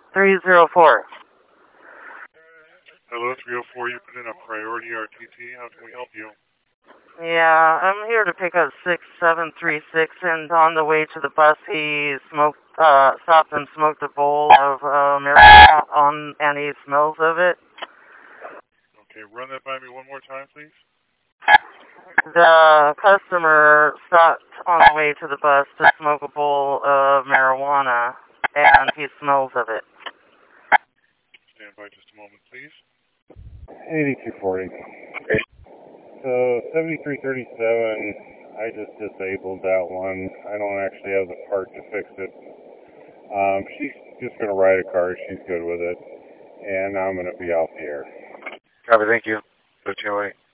304. Hello, 304. You put in a priority RTT. How can we help you? Yeah, I'm here to pick up 6736, and on the way to the bus, he stopped and smoked a bowl of marijuana and he smells of it. Okay, run that by me one more time, please. The customer stopped on the way to the bus to smoke a bowl of marijuana, and he smells of it. Stand by just a moment, please. 8240. So 7337, I just disabled that one. I don't actually have the part to fix it. She's just going to ride a car. She's good with it. And I'm going to be off the air. Copy, thank you. 1308.